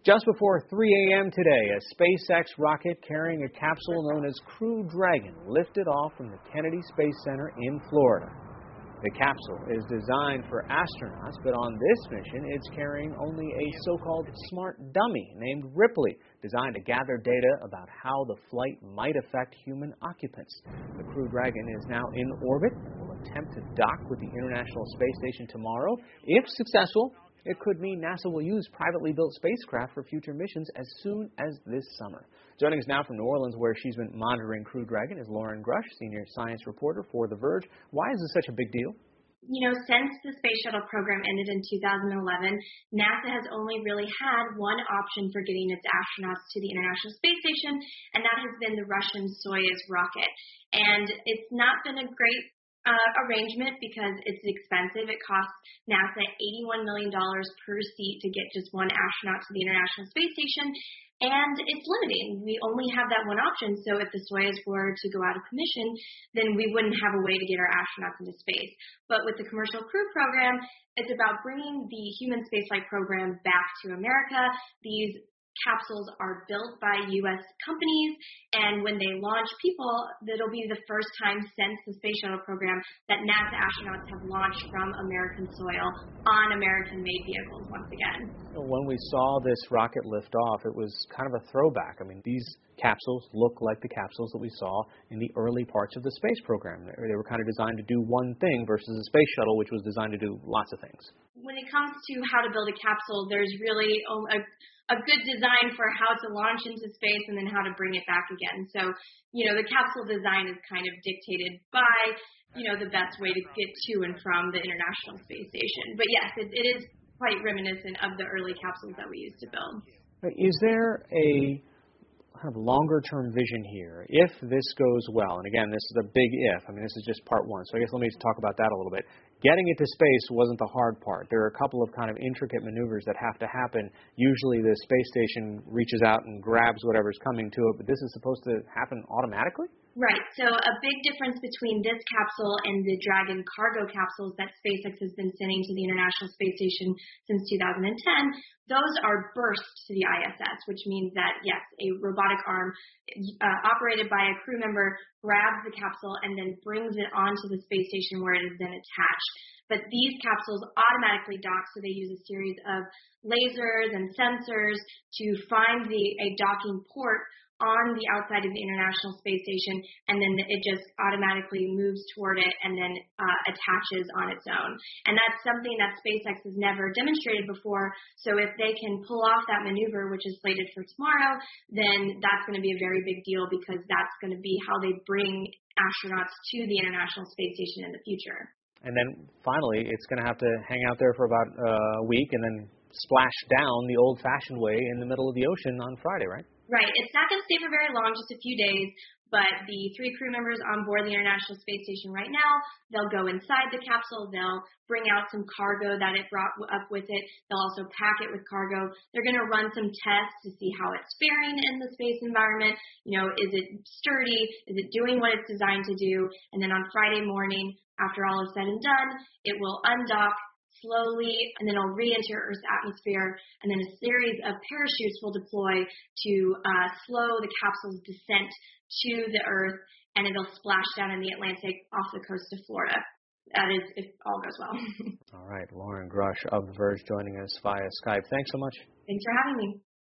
Just before 3 a.m. today, a SpaceX rocket carrying a capsule known as Crew Dragon lifted off from the Kennedy Space Center in Florida. The capsule is designed for astronauts, but on this mission, it's carrying only a so-called smart dummy named Ripley, designed to gather data about how the flight might affect human occupants. The Crew Dragon is now in orbit and will attempt to dock with the International Space Station tomorrow. If successful, it could mean NASA will use privately built spacecraft for future missions as soon as this summer. Joining us now from New Orleans, where she's been monitoring Crew Dragon, is Lauren Grush, senior science reporter for The Verge. Why is this such a big deal? You know, since the space shuttle program ended in 2011, NASA has only really had one option for getting its astronauts to the International Space Station, and that has been the Russian Soyuz rocket. And it's not been a great arrangement because it's expensive. It costs NASA $81 million per seat to get just one astronaut to the International Space Station, and it's limiting. We only have that one option, so if the Soyuz were to go out of commission, then we wouldn't have a way to get our astronauts into space. But with the Commercial Crew Program, it's about bringing the human spaceflight program back to America. These capsules are built by U.S. companies, and when they launch people, it'll be the first time since the Space Shuttle program that NASA astronauts have launched from American soil on American-made vehicles once again. When we saw this rocket lift off, it was kind of a throwback. I mean, these capsules look like the capsules that we saw in the early parts of the space program. They were kind of designed to do one thing versus the Space Shuttle, which was designed to do lots of things. When it comes to how to build a capsule, there's really a good design for how to launch into space and then how to bring it back again. So, you know, the capsule design is kind of dictated by, you know, the best way to get to and from the International Space Station. But yes, it is quite reminiscent of the early capsules that we used to build. Is there a kind of longer-term vision here if this goes well? And again, this is a big if. I mean, this is just part one. So I guess let me talk about that a little bit. Getting it to space wasn't the hard part. There are a couple of kind of intricate maneuvers that have to happen. Usually the space station reaches out and grabs whatever's coming to it, but this is supposed to happen automatically? Right. So a big difference between this capsule and the Dragon cargo capsules that SpaceX has been sending to the International Space Station since 2010, those are bursts to the ISS, which means that, yes, a robotic arm operated by a crew member grabs the capsule and then brings it onto the space station where it is then attached. But these capsules automatically dock, so they use a series of lasers and sensors to find a docking port on the outside of the International Space Station, and then it just automatically moves toward it and then attaches on its own. And that's something that SpaceX has never demonstrated before, so if they can pull off that maneuver, which is slated for tomorrow, then that's going to be a very big deal because that's going to be how they bring astronauts to the International Space Station in the future. And then finally, it's going to have to hang out there for about a week and then splash down the old-fashioned way in the middle of the ocean on Friday, right? Right. It's not going to stay for very long, just a few days, but the 3 crew members on board the International Space Station right now, they'll go inside the capsule, they'll bring out some cargo that it brought up with it, they'll also pack it with cargo. They're going to run some tests to see how it's faring in the space environment. You know, is it sturdy? Is it doing what it's designed to do? And then on Friday morning, after all is said and done, it will undock slowly, and then it'll re-enter Earth's atmosphere, and then a series of parachutes will deploy to slow the capsule's descent to the Earth, and it'll splash down in the Atlantic off the coast of Florida. That is, if all goes well. All right, Lauren Grush of The Verge joining us via Skype. Thanks so much. Thanks for having me.